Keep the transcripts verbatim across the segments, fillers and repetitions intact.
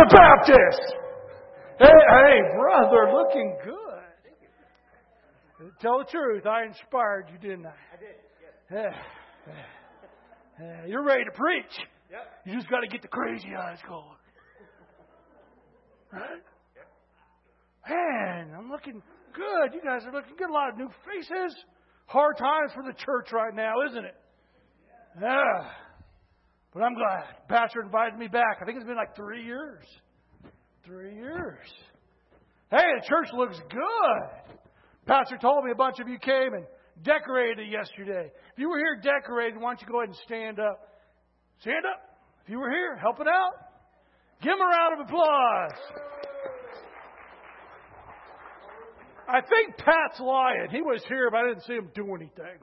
the Baptist. Hey, hey, brother, looking good. Tell the truth. I inspired you, didn't I? I did, Yeah. yes. Yeah, you're ready to preach. Yep. You just got to get the crazy eyes going. Right? Yep. Man, I'm looking good. You guys are looking good. A lot of new faces. Hard times for the church right now, isn't it? Yeah. But I'm glad. Pastor invited me back. I think it's been like three years. Three years. Hey, the church looks good. Pastor told me a bunch of you came and decorated it yesterday. If you were here decorating, why don't you go ahead and stand up? Stand up. If you were here, helping out. Give them a round of applause. I think Pat's lying. He was here, but I didn't see him do anything.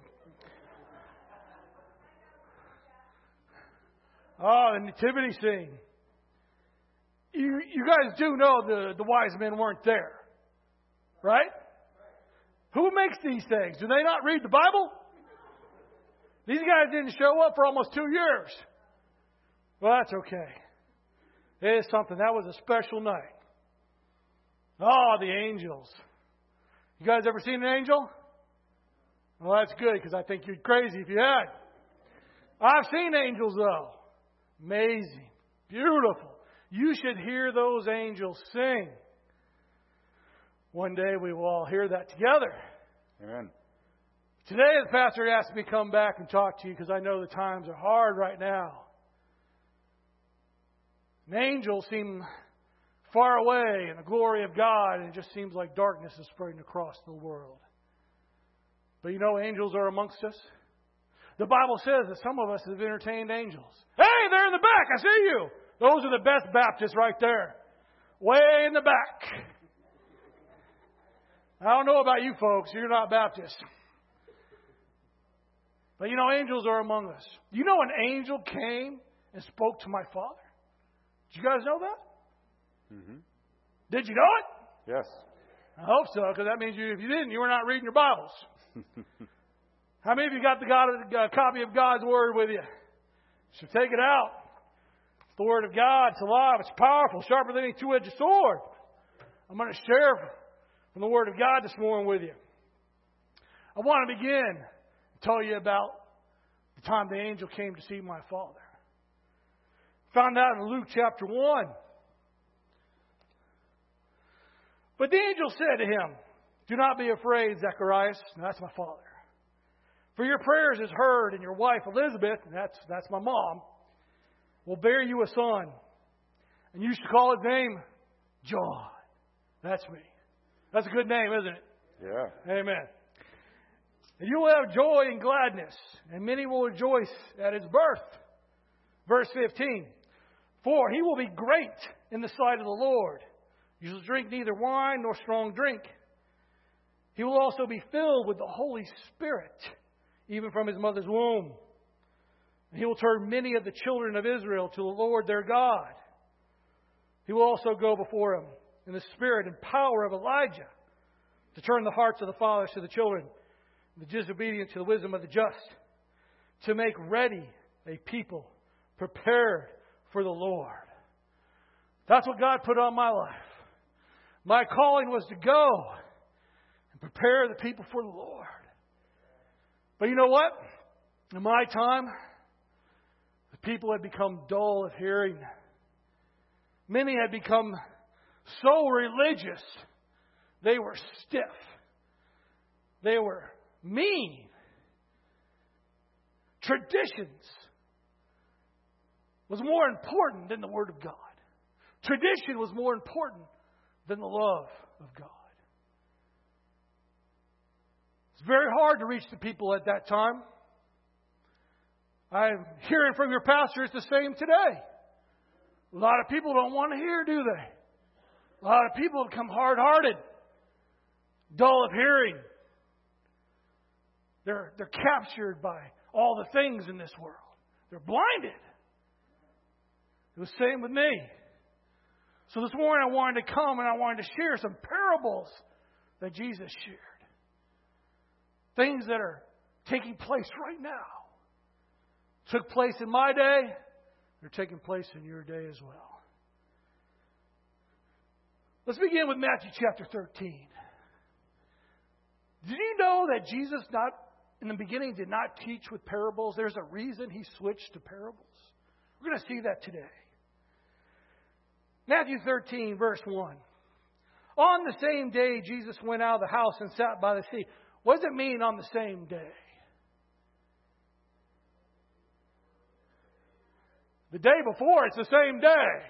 Oh, the nativity scene. You, you guys do know the, the wise men weren't there, right? Who makes these things? Do they not read the Bible? These guys didn't show up for almost two years. Well, that's okay. It is something. That was a special night. Oh, the angels. You guys ever seen an angel? Well, that's good because I think you're crazy if you had. I've seen angels though. Amazing. Beautiful. You should hear those angels sing. One day we will all hear that together. Amen. Today the pastor asked me to come back and talk to you because I know the times are hard right now. An angel seem far away in the glory of God, and it just seems like darkness is spreading across the world. But you know, angels are amongst us. The Bible says that some of us have entertained angels. Hey, they're in the back. I see you. Those are the best Baptists right there. Way in the back. I don't know about you folks. You're not Baptists. But you know, angels are among us. You know, an angel came and spoke to my father. Did you guys know that? Mm-hmm. Did you know it? Yes. I hope so, because that means you, if you didn't, you were not reading your Bibles. How many of you got the God, uh, copy of God's Word with you? So take it out. It's the Word of God. It's alive. It's powerful, sharper than any two-edged sword. I'm going to share from the Word of God this morning with you. I want to begin and tell you about the time the angel came to see my father. Found out in Luke chapter one. But the angel said to him, "Do not be afraid, Zacharias." And that's my father. "For your prayers is heard, and your wife Elizabeth," and that's, that's my mom, "will bear you a son. And you should call his name John." That's me. That's a good name, isn't it? Yeah. Amen. "And you will have joy and gladness, and many will rejoice at his birth." Verse fifteen. "For he will be great in the sight of the Lord. You shall drink neither wine nor strong drink. He will also be filled with the Holy Spirit, even from his mother's womb. And he will turn many of the children of Israel to the Lord their God. He will also go before him in the spirit and power of Elijah, to turn the hearts of the fathers to the children, and the disobedient to the wisdom of the just, to make ready a people prepared for the Lord." That's what God put on my life. My calling was to go and prepare the people for the Lord. But you know what? In my time, the people had become dull of hearing. Many had become so religious, they were stiff. They were mean. Traditions was more important than the Word of God. Tradition was more important than the love of God. It's very hard to reach the people at that time. I'm hearing from your pastor it's the same today. A lot of people don't want to hear, do they? A lot of people become hard-hearted, dull of hearing. They're, they're captured by all the things in this world. They're blinded. It was the same with me. So this morning I wanted to come and I wanted to share some parables that Jesus shared. Things that are taking place right now. Took place in my day. They're taking place in your day as well. Let's begin with Matthew chapter thirteen. Did you know that Jesus not in the beginning did not teach with parables? There's a reason he switched to parables. We're going to see that today. Matthew thirteen, verse one. On the same day, Jesus went out of the house and sat by the sea. What does it mean on the same day? The day before, it's the same day.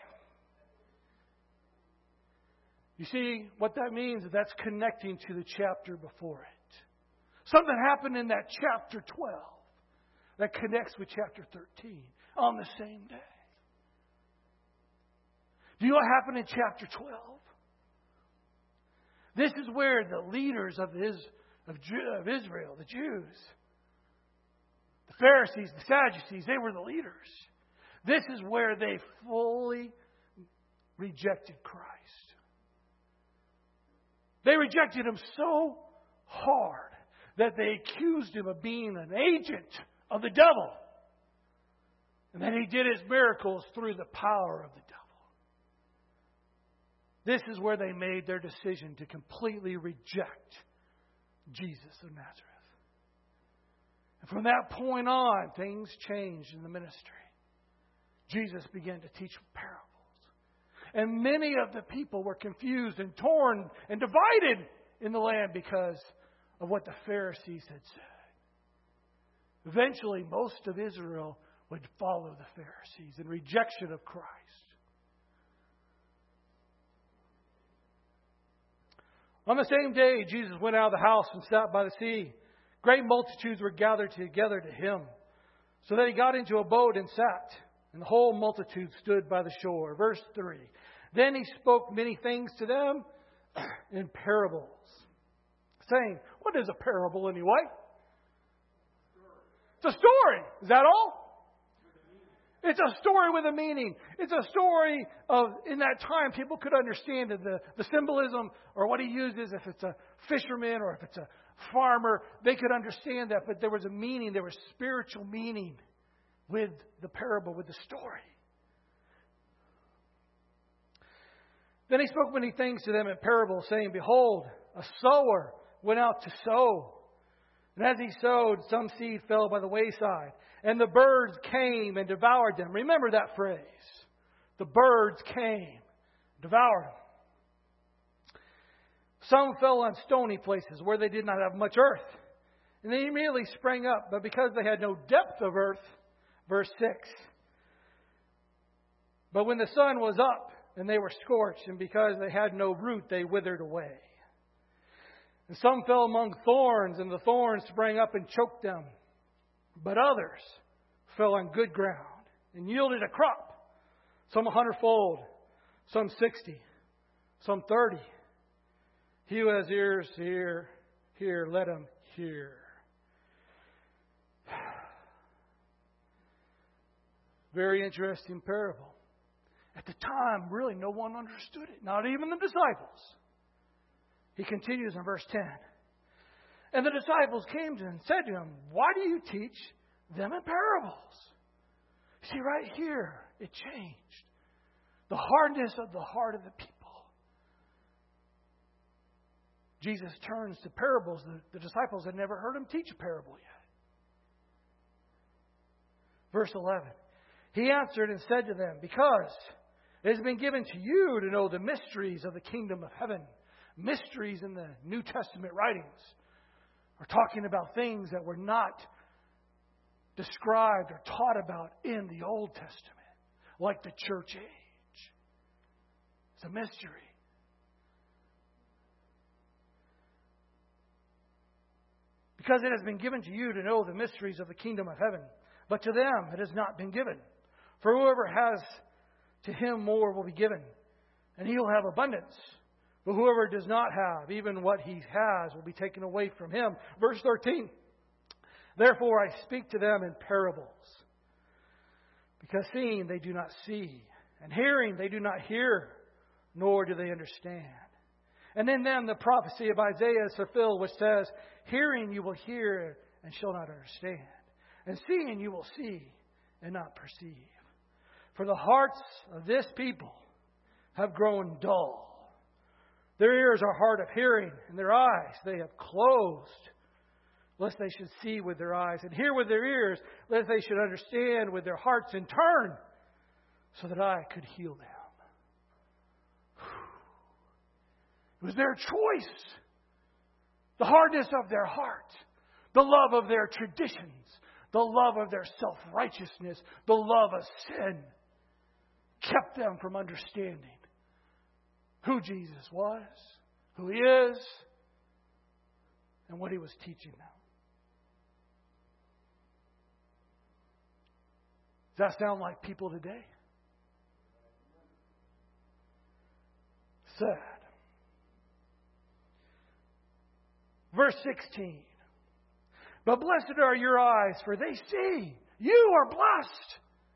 You see, what that means is that's connecting to the chapter before it. Something happened in that chapter twelve that connects with chapter thirteen on the same day. Do you know what happened in chapter twelve? This is where the leaders of, Is, of, Jew, of Israel, the Jews, the Pharisees, the Sadducees, they were the leaders. This is where they fully rejected Christ. They rejected Him so hard that they accused Him of being an agent of the devil. And that He did His miracles through the power of the devil. This is where they made their decision to completely reject Jesus of Nazareth. And from that point on, things changed in the ministry. Jesus began to teach parables. And many of the people were confused and torn and divided in the land because of what the Pharisees had said. Eventually, most of Israel would follow the Pharisees in rejection of Christ. On the same day, Jesus went out of the house and sat by the sea. Great multitudes were gathered together to Him, so that He got into a boat and sat, and the whole multitude stood by the shore. Verse three. Then He spoke many things to them in parables, saying, what is a parable anyway? It's a story. Is that all? It's a story with a meaning. It's a story of, in that time, people could understand the, the symbolism or what He uses. If it's a fisherman or if it's a farmer, they could understand that. But there was a meaning, there was spiritual meaning with the parable, with the story. Then He spoke many things to them in parables, saying, behold, a sower went out to sow. And as he sowed, some seed fell by the wayside, and the birds came and devoured them. Remember that phrase. The birds came, devoured them. Some fell on stony places where they did not have much earth, and they immediately sprang up, but because they had no depth of earth, verse six. But when the sun was up, and they were scorched, and because they had no root, they withered away. And some fell among thorns, and the thorns sprang up and choked them. But others fell on good ground and yielded a crop, some a hundredfold, some sixty, some thirty. He who has ears to hear, hear, let him hear. Very interesting parable. At the time, really no one understood it, not even the disciples. He continues in verse ten. And the disciples came to him and said to him, why do you teach them in parables? See, right here, it changed. The hardness of the heart of the people. Jesus turns to parables. The, the disciples had never heard Him teach a parable yet. Verse eleven. He answered and said to them, because it has been given to you to know the mysteries of the kingdom of heaven. Mysteries in the New Testament writings are talking about things that were not described or taught about in the Old Testament, like the church age. It's a mystery. Because it has been given to you to know the mysteries of the kingdom of heaven, but to them it has not been given. For whoever has, to him more will be given, and he will have abundance. But whoever does not have, even what he has, will be taken away from him. Verse thirteen. Therefore I speak to them in parables, because seeing they do not see, and hearing they do not hear, nor do they understand. And in them the prophecy of Isaiah is fulfilled, which says, hearing you will hear and shall not understand, and seeing you will see and not perceive. For the hearts of this people have grown dull. Their ears are hard of hearing, and their eyes they have closed, lest they should see with their eyes, and hear with their ears, lest they should understand with their hearts, and turn, so that I could heal them. It was their choice. The hardness of their heart. The love of their traditions. The love of their self-righteousness. The love of sin. Kept them from understanding who Jesus was. Who He is. And what He was teaching them. Does that sound like people today? Sad. Verse sixteen. But blessed are your eyes, for they see. You are blessed.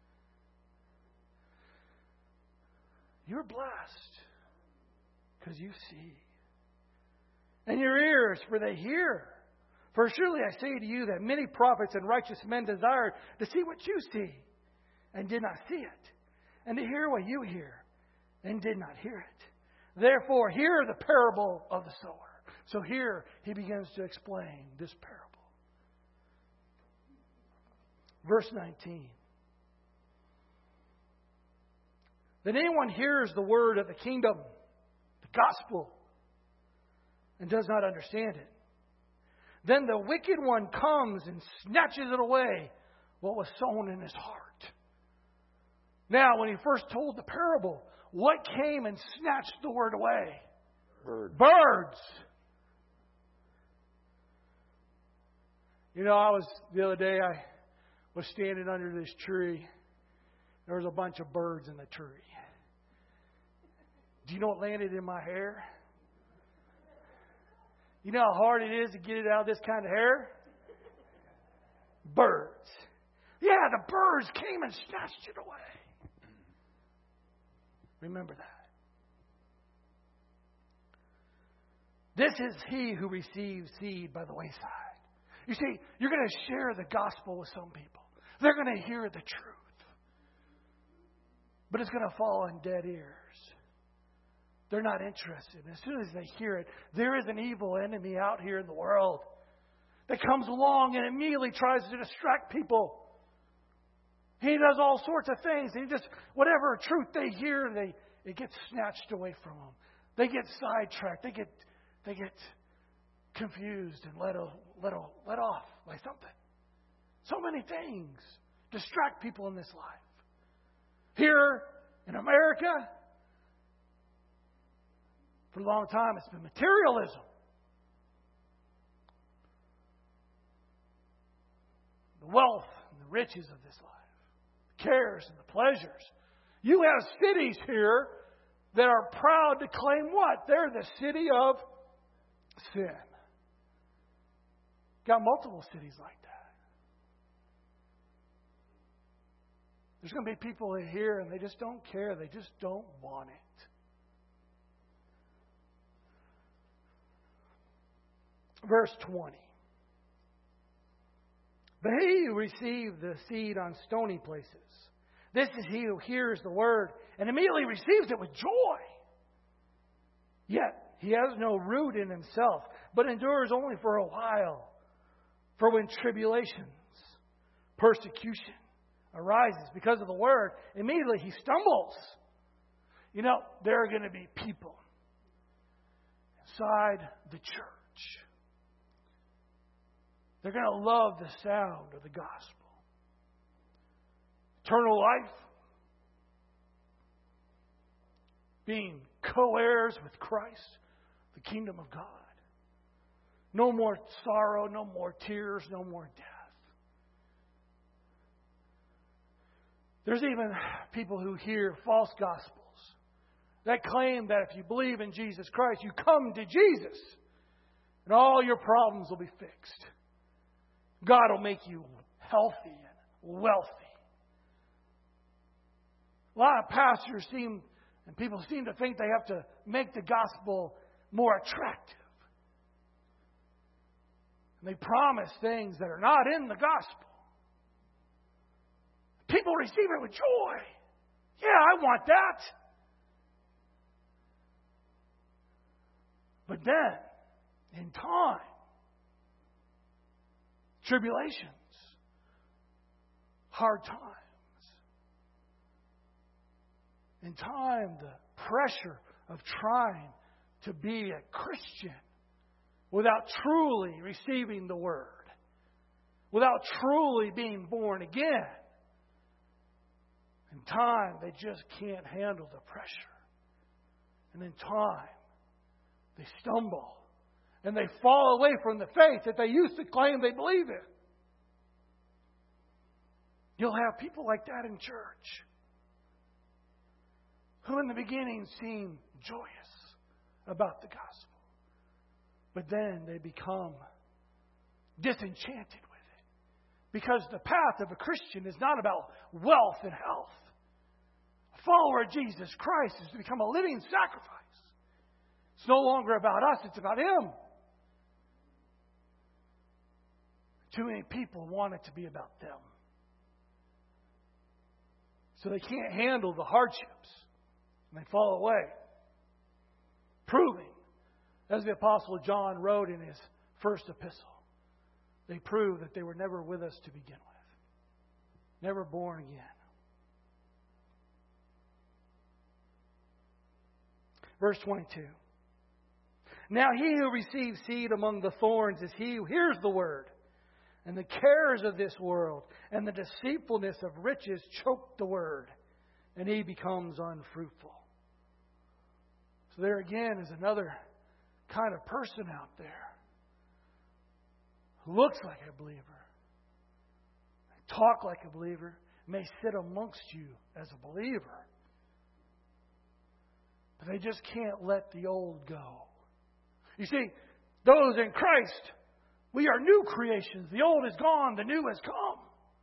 You're blessed because you see. And your ears, for they hear. For surely I say to you that many prophets and righteous men desired to see what you see, and did not see it, and to hear what you hear, and did not hear it. Therefore, hear the parable of the sower. So here he begins to explain this parable. Verse nineteen. That anyone hears the word of the kingdom, the gospel, and does not understand it, then the wicked one comes and snatches it away, what was sown in his heart. Now, when he first told the parable, what came and snatched the word away? Bird. Birds. You know, I was, the other day, I was standing under this tree. There was a bunch of birds in the tree. Do you know what landed in my hair? You know how hard it is to get it out of this kind of hair? Birds. Yeah, the birds came and snatched it away. Remember that. This is he who receives seed by the wayside. You see, you're going to share the gospel with some people. They're going to hear the truth. But it's going to fall on dead ears. They're not interested. As soon as they hear it, there is an evil enemy out here in the world that comes along and immediately tries to distract people. He does all sorts of things. He just, whatever truth they hear, they it gets snatched away from them. They get sidetracked. They get they get confused and let let let off by something. So many things distract people in this life. Here in America, for a long time, it's been materialism. The wealth and the riches of this life. The cares and the pleasures. You have cities here that are proud to claim what? They're the city of sin. Got multiple cities like that. There's going to be people here and they just don't care. They just don't want it. Verse twenty. But he who received the seed on stony places, this is he who hears the word and immediately receives it with joy. Yet he has no root in himself, but endures only for a while. For when tribulations, persecution arises because of the word, immediately he stumbles. You know, there are going to be people inside the church. They're going to love the sound of the gospel. Eternal life. Being co-heirs with Christ. The kingdom of God. No more sorrow, no more tears, no more death. There's even people who hear false gospels that claim that if you believe in Jesus Christ, you come to Jesus and all your problems will be fixed. God will make you healthy and wealthy. A lot of pastors seem, and people seem to think they have to make the gospel more attractive. And they promise things that are not in the gospel. People receive it with joy. Yeah, I want that. But then, in time, tribulations, hard times, in time, the pressure of trying to be a Christian without truly receiving the Word, without truly being born again. In time, they just can't handle the pressure. And in time, they stumble and they fall away from the faith that they used to claim they believe in. You'll have people like that in church who in the beginning seem joyous about the gospel, but then they become disenchanted with it. Because the path of a Christian is not about wealth and health. A follower of Jesus Christ is to become a living sacrifice. It's no longer about us, it's about Him. Too many people want it to be about them. So they can't handle the hardships. And they fall away. Proving, as the Apostle John wrote in his first epistle, they prove that they were never with us to begin with. Never born again. Verse twenty-two. Now he who receives seed among the thorns is he who hears the word, and the cares of this world and the deceitfulness of riches choke the word, and he becomes unfruitful. So there again is another kind of person out there who looks like a believer, talk like a believer, may sit amongst you as a believer, but they just can't let the old go. You see, those in Christ, we are new creations. The old is gone, the new has come.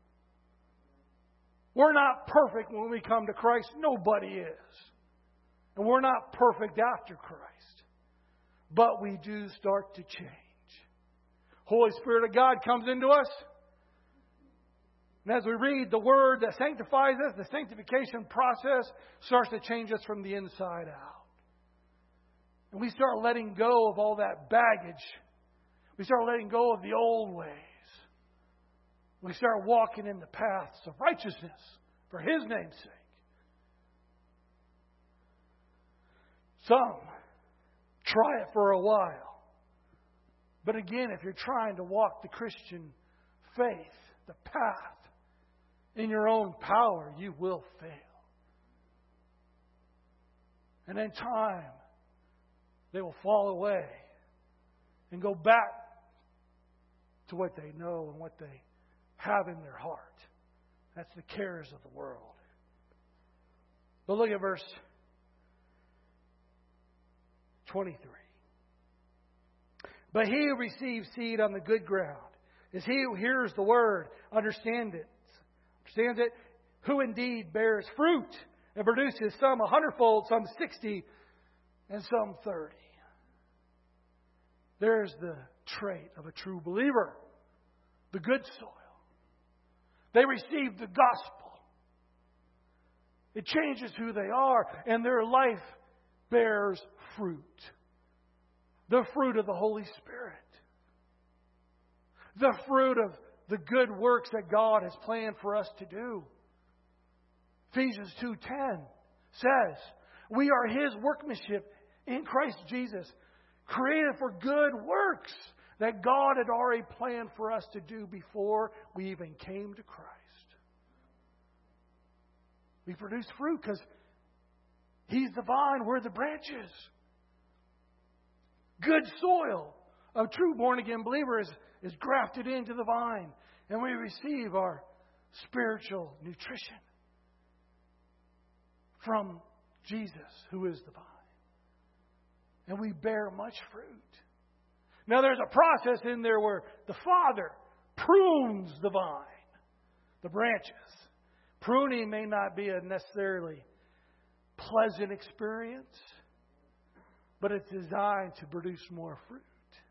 We're not perfect when we come to Christ. Nobody is. And we're not perfect after Christ. But we do start to change. Holy Spirit of God comes into us. And as we read the Word that sanctifies us, the sanctification process starts to change us from the inside out. And we start letting go of all that baggage. We start letting go of the old ways. We start walking in the paths of righteousness for His name's sake. Some try it for a while. But again, if you're trying to walk the Christian faith, the path, in your own power, you will fail. And in time, they will fall away and go back to what they know and what they have in their heart. That's the cares of the world. But look at verse twenty-three. But he who receives seed on the good ground is he who hears the word, understands it, understands it, who indeed bears fruit and produces some a hundredfold, some sixty, and some thirty. There's the trait of a true believer. The good soil. They receive the gospel. It changes who they are, and their life bears fruit. The fruit of the Holy Spirit. The fruit of the good works that God has planned for us to do. Ephesians two ten says, we are His workmanship in Christ Jesus, created for good works that God had already planned for us to do before we even came to Christ. We produce fruit because He's the vine, we're the branches. Good soil. A true born-again believer is, is grafted into the vine, and we receive our spiritual nutrition from Jesus, who is the vine. And we bear much fruit. Now there's a process in there where the Father prunes the vine, the branches. Pruning may not be a necessarily pleasant experience, but it's designed to produce more fruit.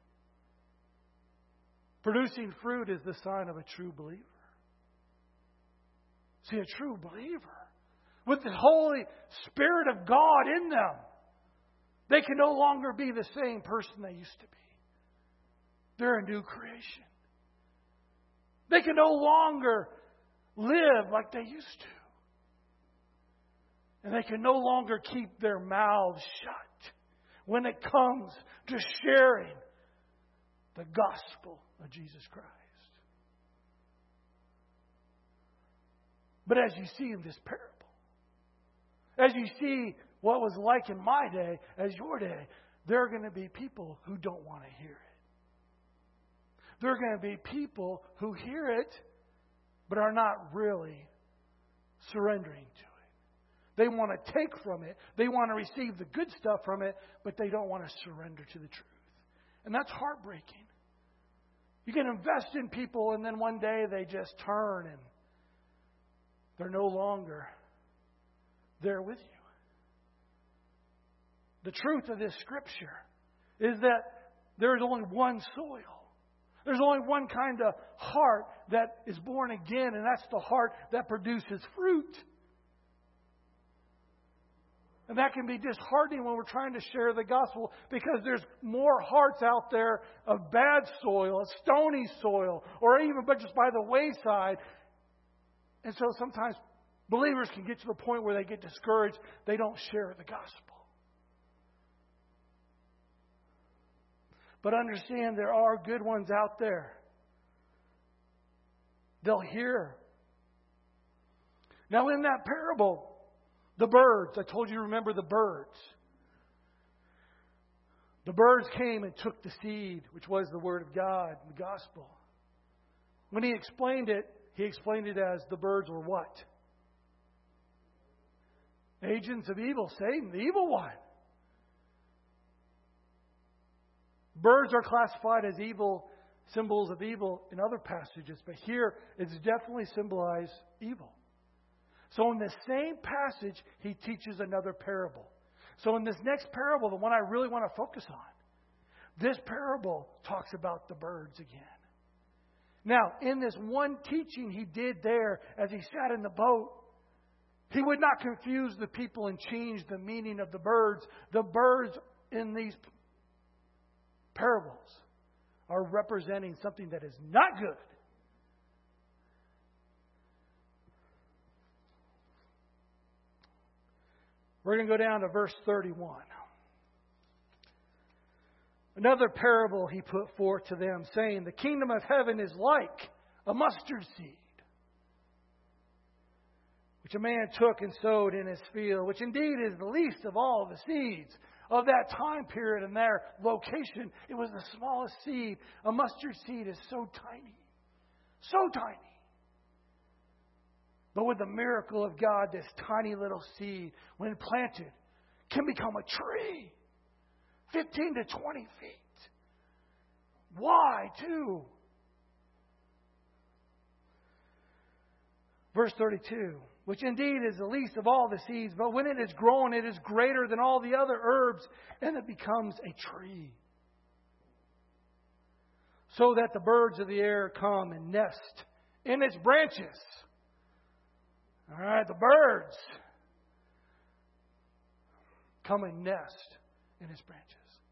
Producing fruit is the sign of a true believer. See, a true believer with the Holy Spirit of God in them, They can no longer be the same person they used to be. They're a new creation. They can no longer live like they used to. And they can no longer keep their mouths shut when it comes to sharing the gospel of Jesus Christ. But as you see in this parable, as you see what was like in my day as your day, there are going to be people who don't want to hear it. There are going to be people who hear it but are not really surrendering to it. They want to take from it. They want to receive the good stuff from it, but they don't want to surrender to the truth. And that's heartbreaking. You can invest in people and then one day they just turn and they're no longer there with you. The truth of this scripture is that there is only one soil. There's only one kind of heart that is born again, and that's the heart that produces fruit. And that can be disheartening when we're trying to share the gospel, because there's more hearts out there of bad soil, of stony soil, or even but just by the wayside. And so sometimes believers can get to the point where they get discouraged. They don't share the gospel. But understand there are good ones out there. They'll hear. Now in that parable, the birds, I told you to remember the birds. The birds came and took the seed, which was the Word of God, the gospel. When he explained it, he explained it as the birds were what? Agents of evil, Satan, the evil one. Birds are classified as evil, symbols of evil in other passages, but here it's definitely symbolized evil. So in the same passage, he teaches another parable. So in this next parable, the one I really want to focus on, this parable talks about the birds again. Now, in this one teaching he did there as he sat in the boat, he would not confuse the people and change the meaning of the birds. The birds in these parables are representing something that is not good. We're going to go down to verse thirty-one. Another parable he put forth to them, saying, the kingdom of heaven is like a mustard seed, which a man took and sowed in his field, which indeed is the least of all the seeds of that time period and their location. It was the smallest seed. A mustard seed is so tiny, so tiny. But with the miracle of God, this tiny little seed, when planted, can become a tree. fifteen to twenty feet. Why, too? Verse thirty-two. Which indeed is the least of all the seeds, but when it is grown, it is greater than all the other herbs, and it becomes a tree. So that the birds of the air come and nest in its branches. All right, the birds come and nest in its branches.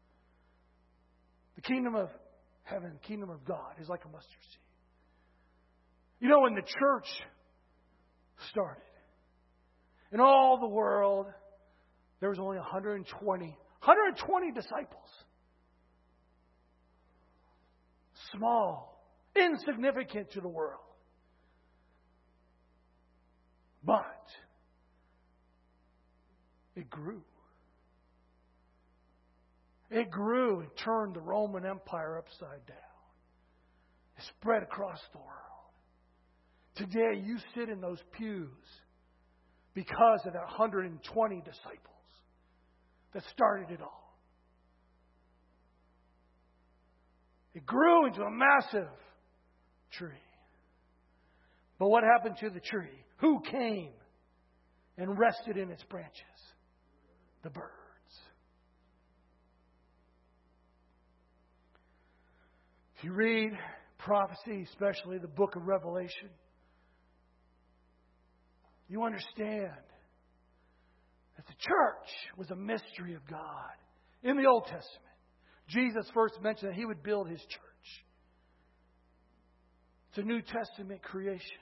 The kingdom of heaven, the kingdom of God is like a mustard seed. You know, when the church started, in all the world, there was only one hundred twenty, one hundred twenty disciples. Small, insignificant to the world. But it grew. It grew and turned the Roman Empire upside down. It spread across the world. Today, you sit in those pews because of that one hundred twenty disciples that started it all. It grew into a massive tree. But what happened to the tree? Who came and rested in its branches? The birds. If you read prophecy, especially the book of Revelation, you understand that the church was a mystery of God. In the Old Testament, Jesus first mentioned that He would build His church. It's a New Testament creation.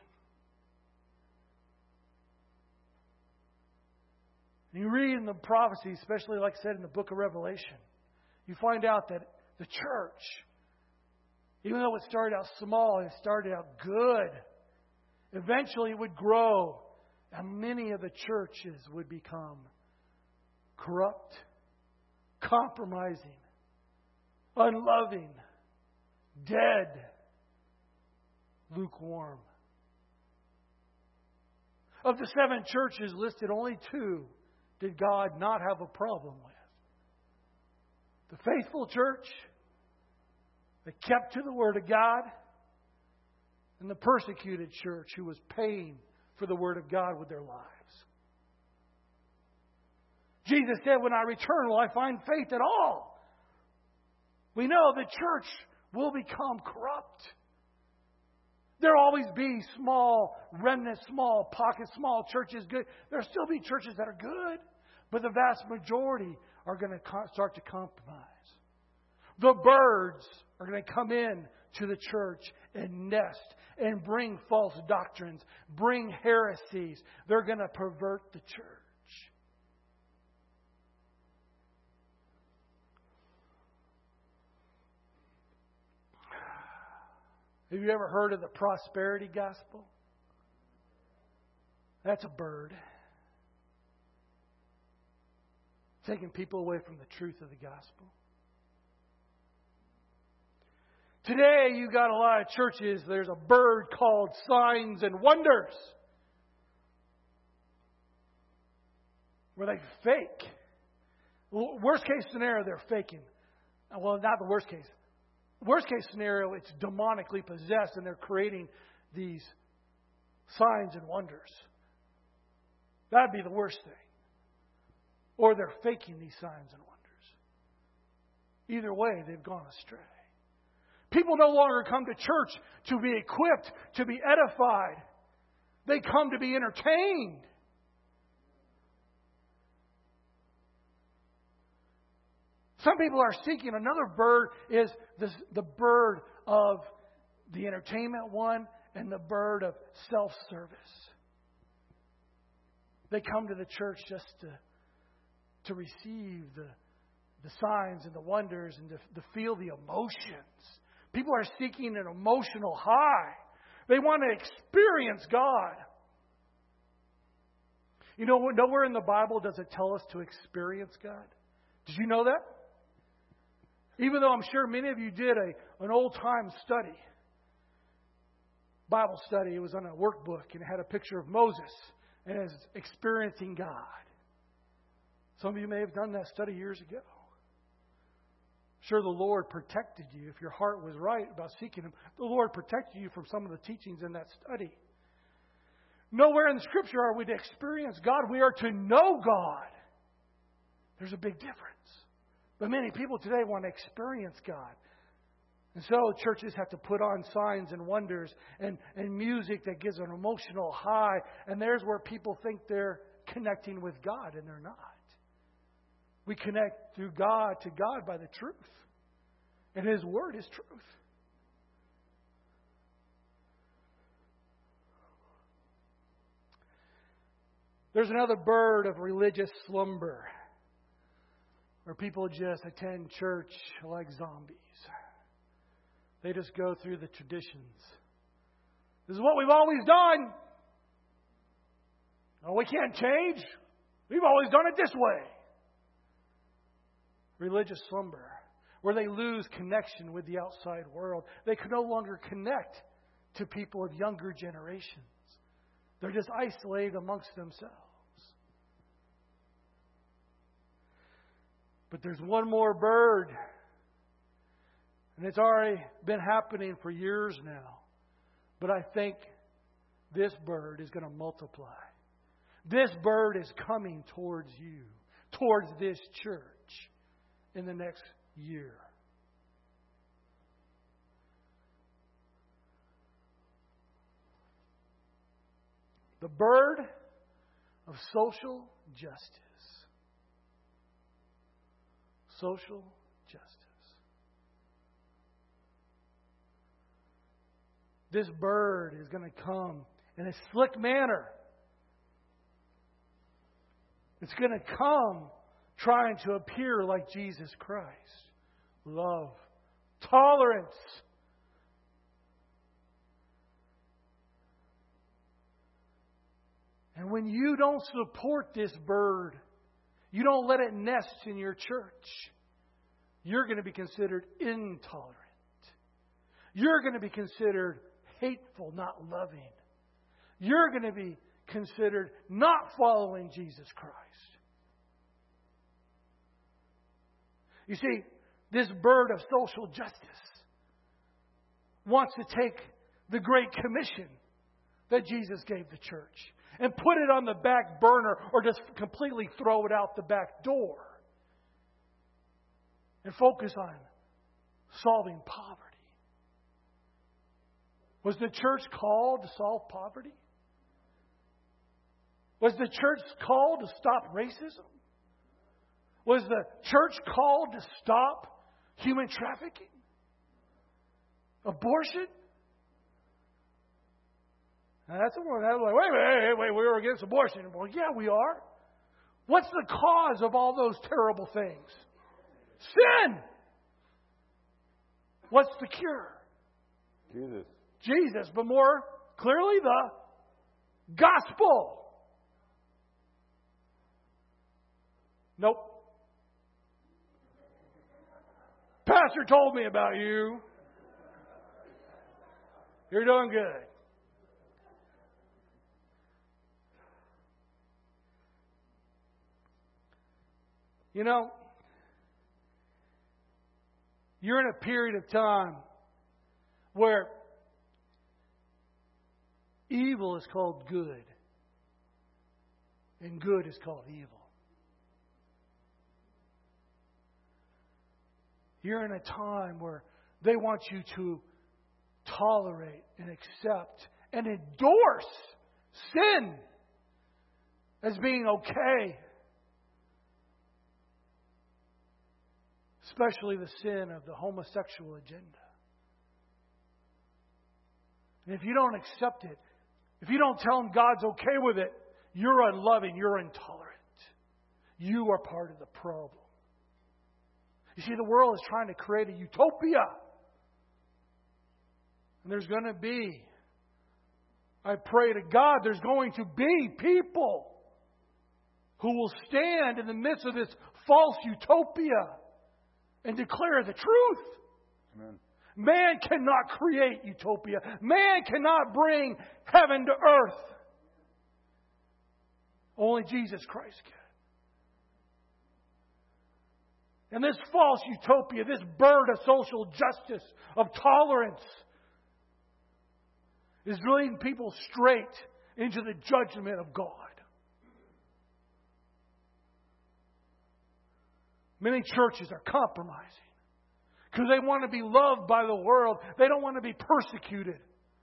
And you read in the prophecy, especially like I said in the book of Revelation, you find out that the church, even though it started out small, it started out good. Eventually it would grow, and many of the churches would become corrupt, compromising, unloving, dead, lukewarm. Of the seven churches listed, only two did God not have a problem with. The faithful church that kept to the Word of God, and the persecuted church who was paying for the Word of God with their lives. Jesus said, when I return, will I find faith at all? We know the church will become corrupt. There'll always be small remnants, small pockets, small churches. Good. There'll still be churches that are good, but the vast majority are going to start to compromise. The birds are going to come in to the church and nest and bring false doctrines, bring heresies. They're going to pervert the church. Have you ever heard of the prosperity gospel? That's a bird. Taking people away from the truth of the gospel. Today, you got a lot of churches, there's a bird called signs and wonders. Where they fake. Worst case scenario, they're faking. Well, not the worst case. Worst case scenario, it's demonically possessed and they're creating these signs and wonders. That'd be the worst thing. Or they're faking these signs and wonders. Either way, they've gone astray. People no longer come to church to be equipped, to be edified. They come to be entertained. Some people are seeking. Another bird is this, the bird of the entertainment one and the bird of self-service. They come to the church just to, to receive the, the signs and the wonders and to, to feel the emotions. People are seeking an emotional high. They want to experience God. You know, nowhere in the Bible does it tell us to experience God. Did you know that? Even though I'm sure many of you did a an old-time study, Bible study. It was on a workbook and it had a picture of Moses and his experiencing God. Some of you may have done that study years ago. Sure, the Lord protected you. If your heart was right about seeking Him, the Lord protected you from some of the teachings in that study. Nowhere in the Scripture are we to experience God. We are to know God. There's a big difference. But many people today want to experience God. And so churches have to put on signs and wonders and, and music that gives an emotional high. And there's where people think they're connecting with God, and they're not. We connect through God to God by the truth. And His Word is truth. There's another bird of religious slumber, where people just attend church like zombies. They just go through the traditions. This is what we've always done. Oh, we can't change. We've always done it this way. Religious slumber, where they lose connection with the outside world. They can no longer connect to people of younger generations. They're just isolated amongst themselves. But there's one more bird. And it's already been happening for years now. But I think this bird is going to multiply. This bird is coming towards you, towards this church in the next year. The bird of social justice. social justice. This bird is going to come in a slick manner. It's going to come trying to appear like Jesus Christ. Love, tolerance. And when you don't support this bird, you don't let it nest in your church, you're going to be considered intolerant. You're going to be considered hateful, not loving. You're going to be considered not following Jesus Christ. You see, this bird of social justice wants to take the Great Commission that Jesus gave the church and put it on the back burner or just completely throw it out the back door and focus on solving poverty. Was the church called to solve poverty? Was the church called to stop racism? Was the church called to stop human trafficking? Abortion? Now that's the one that's like, wait, wait, wait, wait, we're against abortion. Well, yeah, we are. What's the cause of all those terrible things? Sin. What's the cure? Jesus. Jesus, but more clearly the gospel. Nope. Pastor told me about you. You're doing good. You know, you're in a period of time where evil is called good and good is called evil. You're in a time where they want you to tolerate and accept and endorse sin as being okay. Especially the sin of the homosexual agenda. And if you don't accept it, if you don't tell them God's okay with it, you're unloving, you're intolerant. You are part of the problem. You see, the world is trying to create a utopia. And there's going to be, I pray to God, there's going to be people who will stand in the midst of this false utopia and declare the truth. Amen. Man cannot create utopia. Man cannot bring heaven to earth. Only Jesus Christ can. And this false utopia, this bird of social justice, of tolerance, is leading people straight into the judgment of God. Many churches are compromising because they want to be loved by the world. They don't want to be persecuted.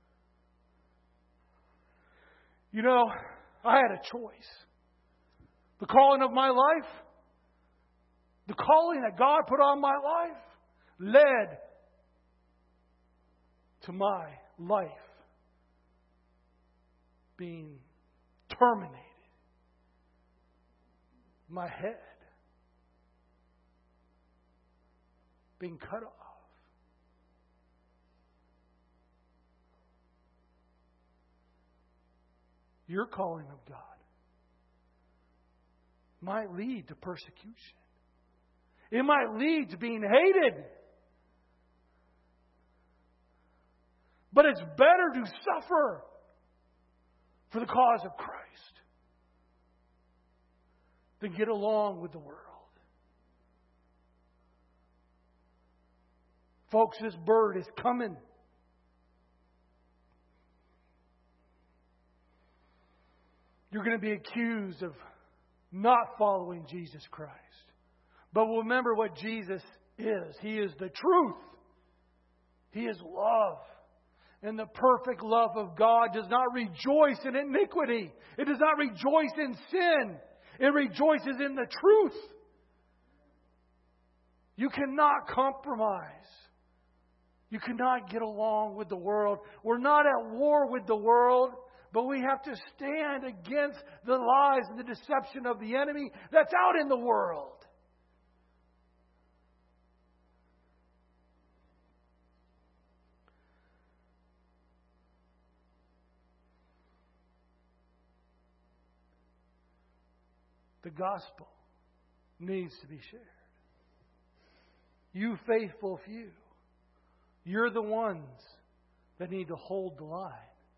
You know, I had a choice. The calling of my life, the calling that God put on my life, led to my life being terminated. My head being cut off. Your calling of God might lead to persecution. It might lead to being hated. But it's better to suffer for the cause of Christ than get along with the world. Folks, this bird is coming. You're going to be accused of not following Jesus Christ. But remember what Jesus is. He is the truth. He is love. And the perfect love of God does not rejoice in iniquity. It does not rejoice in sin. It rejoices in the truth. You cannot compromise. You cannot get along with the world. We're not at war with the world, but we have to stand against the lies and the deception of the enemy that's out in the world. The gospel needs to be shared. You faithful few, you're the ones that need to hold the line.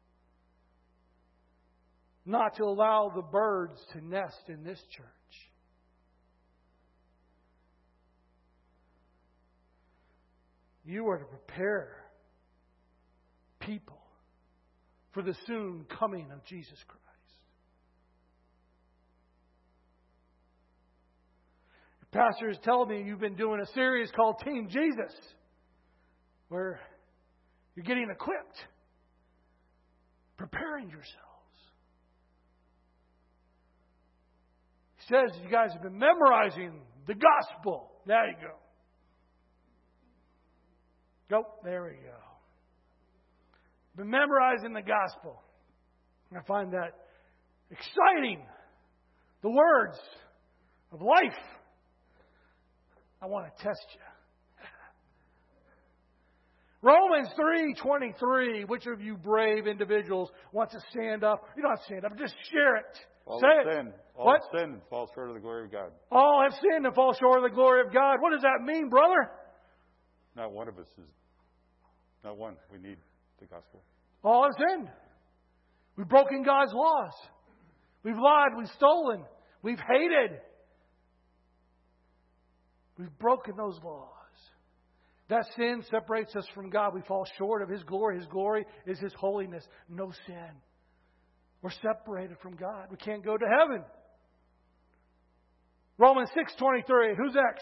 Not to allow the birds to nest in this church. You are to prepare people for the soon coming of Jesus Christ. Pastors tell me you've been doing a series called Team Jesus, where you're getting equipped, preparing yourselves. He says you guys have been memorizing the gospel. There you go. Go, there we go. Been memorizing the gospel. I find that exciting. The words of life. I want to test you. Romans three twenty-three. Which of you brave individuals wants to stand up? You don't have to stand up. Just share it. All Say have it. sinned. All What? have sinned and fall short of the glory of God. All have sinned and fall short of the glory of God. What does that mean, brother? Not one of us is. Not one. We need the gospel. All have sinned. We've broken God's laws. We've lied. We've stolen. We've hated. We've broken those laws. That sin separates us from God. We fall short of His glory. His glory is His holiness. No sin. We're separated from God. We can't go to heaven. Romans six twenty-three. Who's next?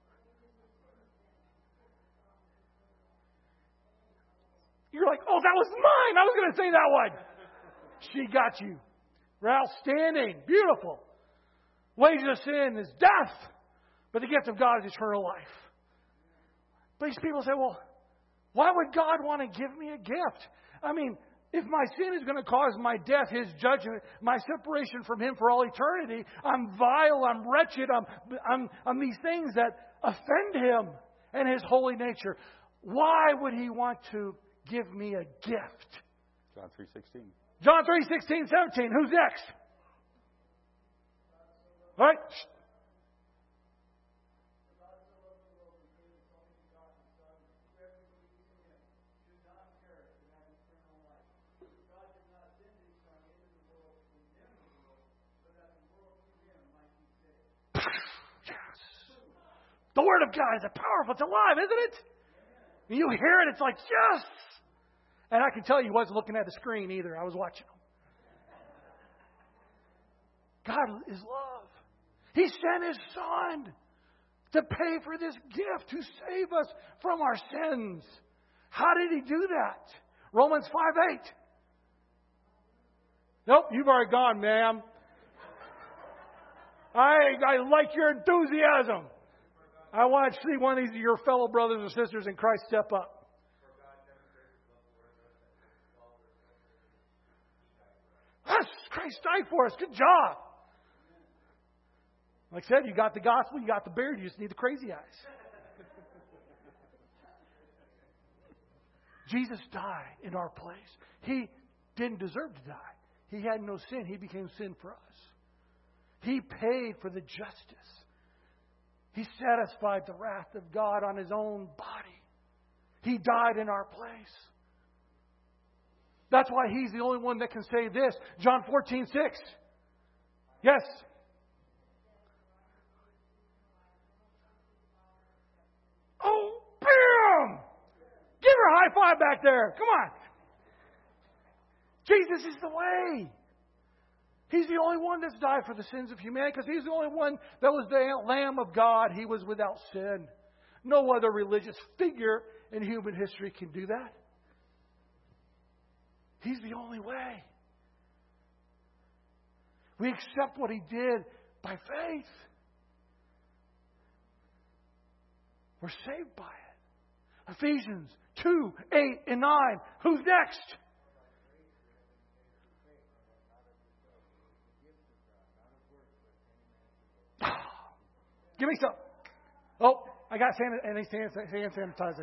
You're like, oh, that was mine. I was going to say that one. She got you. Outstanding. Beautiful. Wages of sin is death. But the gift of God is eternal life. But these people say, well, why would God want to give me a gift? I mean, if my sin is going to cause my death, His judgment, my separation from Him for all eternity, I'm vile, I'm wretched, I'm, I'm, I'm these things that offend Him and His holy nature. Why would He want to give me a gift? John three sixteen. John three sixteen, seventeen. Who's next? All right. The Word of God is powerful. It's alive, isn't it? When you hear it, it's like, yes! And I can tell you, he wasn't looking at the screen either. I was watching him. God is love. He sent His Son to pay for this gift, to save us from our sins. How did He do that? Romans five eight. Nope, you've already gone, ma'am. I, I like your enthusiasm. I want to see one of these your fellow brothers and sisters in Christ step up. Yes, Christ died for us. Good job. Like I said, you got the gospel, you got the beard, you just need the crazy eyes. Jesus died in our place. He didn't deserve to die. He had no sin. He became sin for us. He paid for the justice. He satisfied the wrath of God on His own body. He died in our place. That's why He's the only one that can say this. John fourteen six. Yes. Oh, bam! Give her a high five back there. Come on. Jesus is the way. He's the only one that's died for the sins of humanity because He's the only one that was the Lamb of God. He was without sin. No other religious figure in human history can do that. He's the only way. We accept what He did by faith. We're saved by it. Ephesians two, eight, and nine. Who's next? Give me some. Oh, I got hand, hand, hand sanitizer.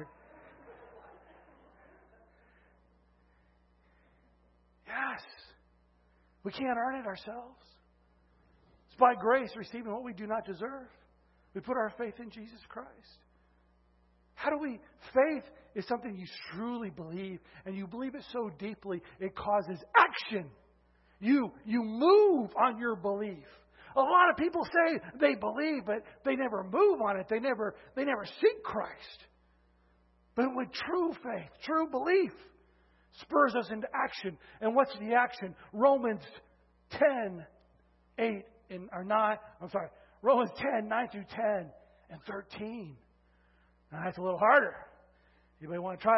Yes. We can't earn it ourselves. It's by grace receiving what we do not deserve. We put our faith in Jesus Christ. How do we? Faith is something you truly believe, and you believe it so deeply it causes action. You you move on your belief. A lot of people say they believe, but they never move on it. They never they never seek Christ. But with true faith, true belief, spurs us into action. And what's the action? Romans ten, eight, and or nine. I'm sorry, Romans ten, nine through ten and thirteen. Now that's a little harder. Anybody want to try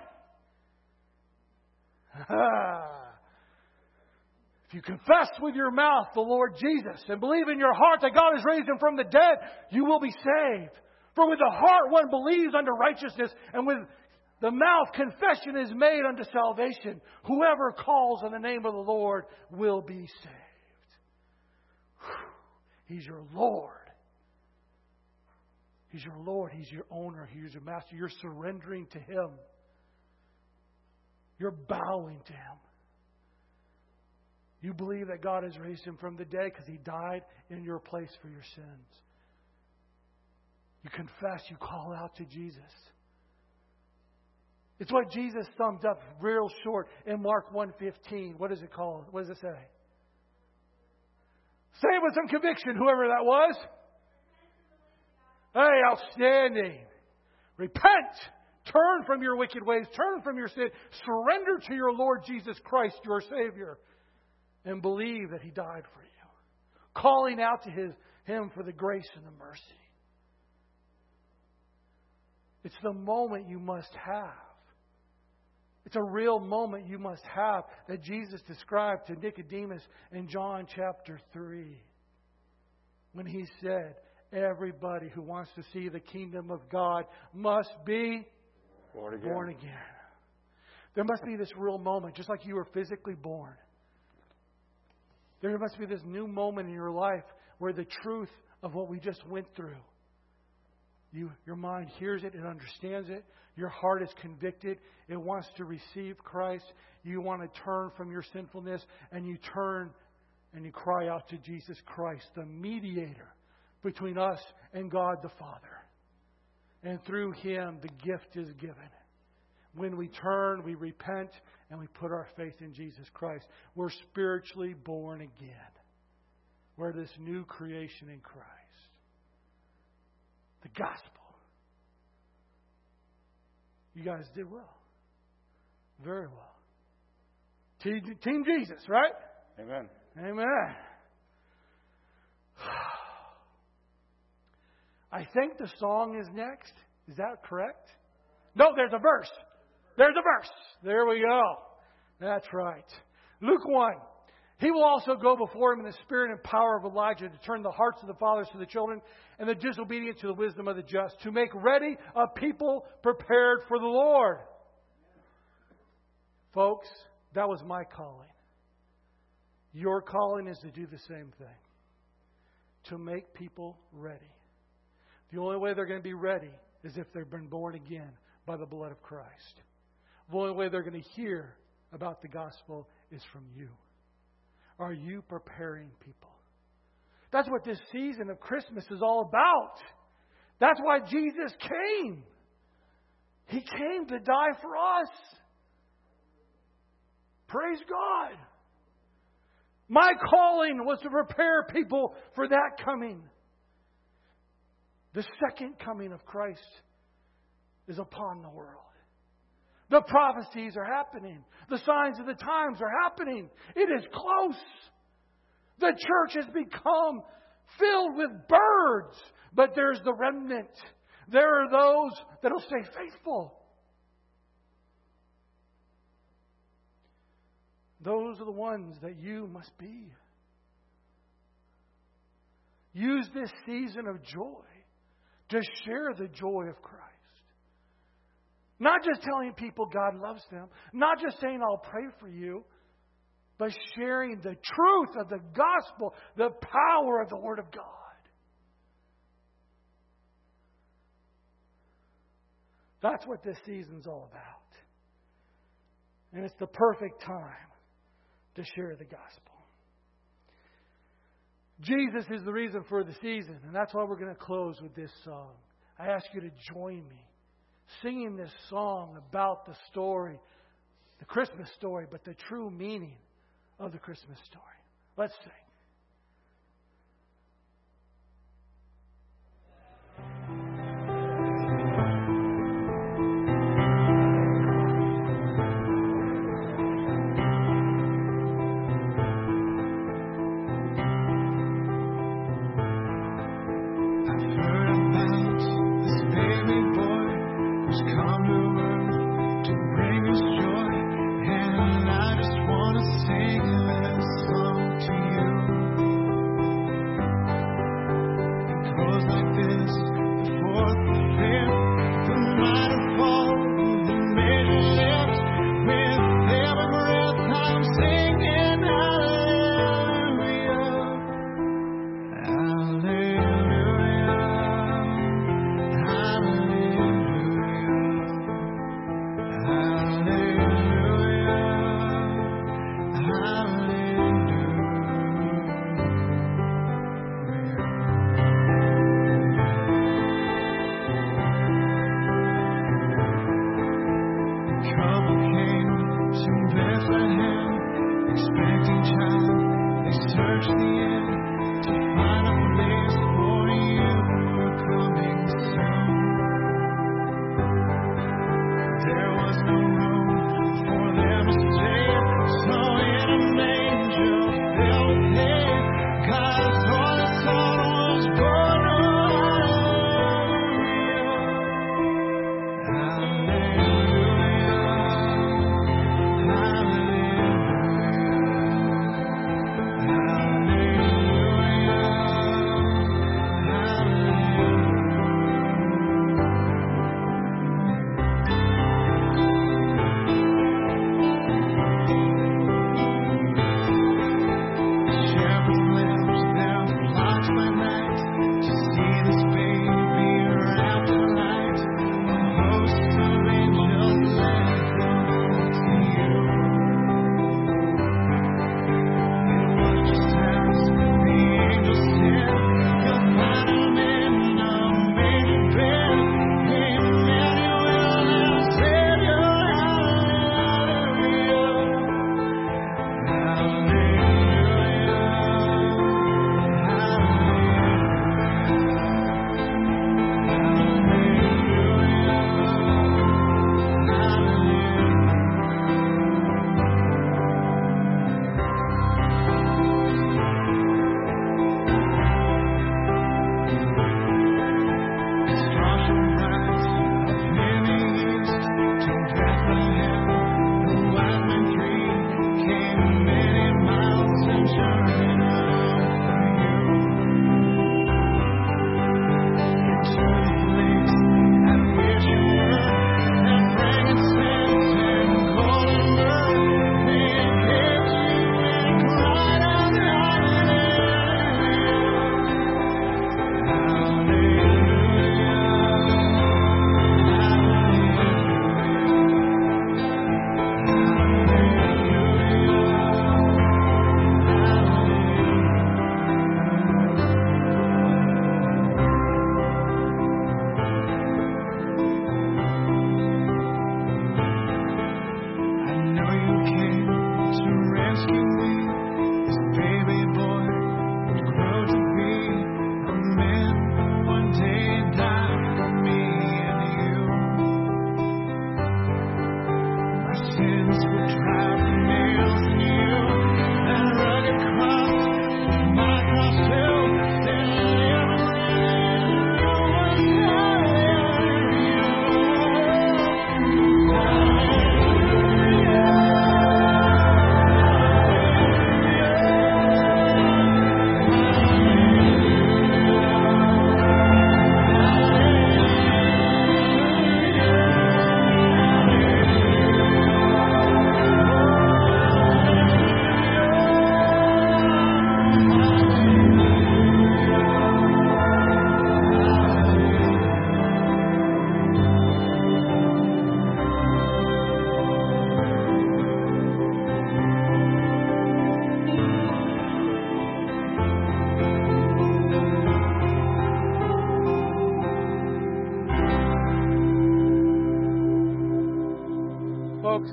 that one? If you confess with your mouth the Lord Jesus and believe in your heart that God has raised Him from the dead, you will be saved. For with the heart one believes unto righteousness, and with the mouth confession is made unto salvation. Whoever calls on the name of the Lord will be saved. Whew. He's your Lord. He's your Lord. He's your owner. He's your master. You're surrendering to Him. You're bowing to Him. You believe that God has raised Him from the dead because He died in your place for your sins. You confess, you call out to Jesus. It's what Jesus summed up real short in Mark one fifteen. What is it called? What does it say? Say it with some conviction, whoever that was. Hey, outstanding. Repent. Turn from your wicked ways. Turn from your sin. Surrender to your Lord Jesus Christ, your Savior. And believe that He died for you. Calling out to his, Him for the grace and the mercy. It's the moment you must have. It's a real moment you must have that Jesus described to Nicodemus in John chapter three. When He said, everybody who wants to see the kingdom of God must be born again. Born again. There must be this real moment, just like you were physically born. There must be this new moment in your life where the truth of what we just went through, you, your mind hears it, it understands it. Your heart is convicted. It wants to receive Christ. You want to turn from your sinfulness, and you turn and you cry out to Jesus Christ, the mediator between us and God the Father. And through Him, the gift is given. When we turn, we repent, and we put our faith in Jesus Christ. We're spiritually born again. We're this new creation in Christ. The gospel. You guys did well. Very well. Team, team Jesus, right? Amen. Amen. I think the song is next. Is that correct? No, there's a verse. There's a verse. There we go. That's right. Luke one. He will also go before Him in the spirit and power of Elijah to turn the hearts of the fathers to the children and the disobedient to the wisdom of the just, to make ready a people prepared for the Lord. Folks, that was my calling. Your calling is to do the same thing. To make people ready. The only way they're going to be ready is if they've been born again by the blood of Christ. The only way they're going to hear about the gospel is from you. Are you preparing people? That's what this season of Christmas is all about. That's why Jesus came. He came to die for us. Praise God. My calling was to prepare people for that coming. The second coming of Christ is upon the world. The prophecies are happening. The signs of the times are happening. It is close. The church has become filled with birds, but there's the remnant. There are those that will stay faithful. Those are the ones that you must be. Use this season of joy to share the joy of Christ. Not just telling people God loves them, not just saying I'll pray for you, but sharing the truth of the gospel, the power of the Word of God. That's what this season's all about. And it's the perfect time to share the gospel. Jesus is the reason for the season, and that's why we're going to close with this song. I ask you to join me singing this song about the story, the Christmas story, but the true meaning of the Christmas story. Let's sing.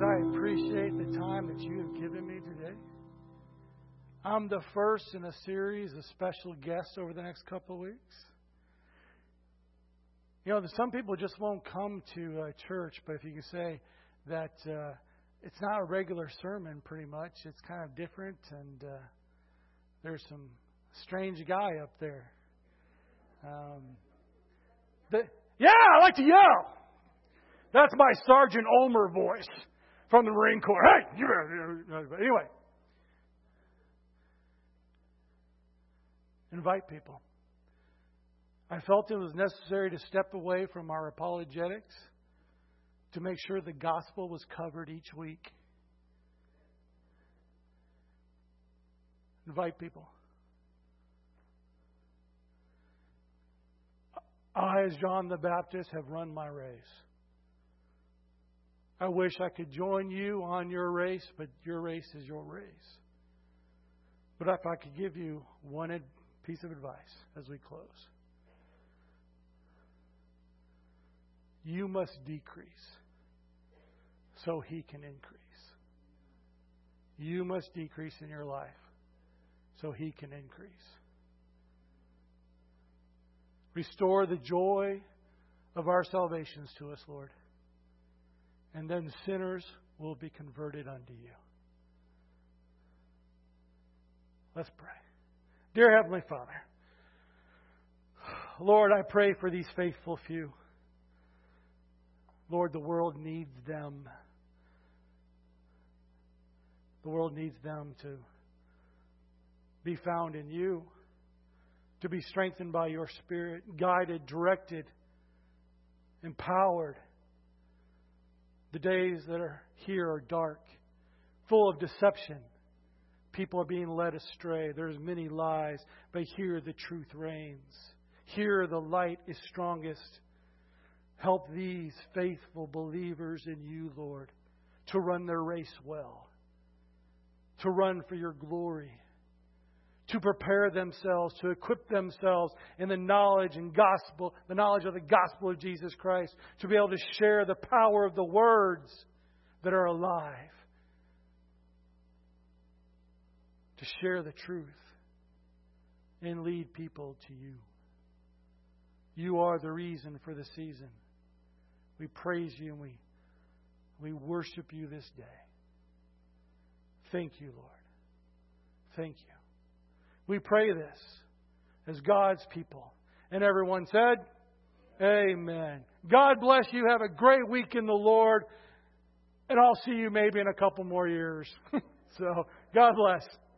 I appreciate the time that you have given me today. I'm the first in a series of special guests over the next couple of weeks. You know, some people just won't come to uh, church, but if you can say that uh, it's not a regular sermon, pretty much. It's kind of different, and uh, there's some strange guy up there. Um, but, yeah, I like to yell. That's my Sergeant Ulmer voice from the Marine Corps. Hey! Anyway. Invite people. I felt it was necessary to step away from our apologetics to make sure the gospel was covered each week. Invite people. I, as John the Baptist, have run my race. I wish I could join you on your race, but your race is your race. But if I could give you one piece of advice as we close. You must decrease so He can increase. You must decrease in your life so He can increase. Restore the joy of our salvations to us, Lord. And then sinners will be converted unto you. Let's pray. Dear Heavenly Father, Lord, I pray for these faithful few. Lord, the world needs them. The world needs them to be found in you, to be strengthened by your Spirit, guided, directed, empowered. The days that are here are dark, full of deception. People are being led astray. There's many lies, but here the truth reigns. Here the light is strongest. Help these faithful believers in you, Lord, to run their race well, to run for your glory, to prepare themselves, to equip themselves in the knowledge and gospel, the knowledge of the gospel of Jesus Christ, to be able to share the power of the words that are alive, to share the truth and lead people to you. You are the reason for the season. We praise you and we, we worship you this day. Thank you, Lord. Thank you. We pray this as God's people. And everyone said, amen. God bless you. Have a great week in the Lord. And I'll see you maybe in a couple more years. So, God bless.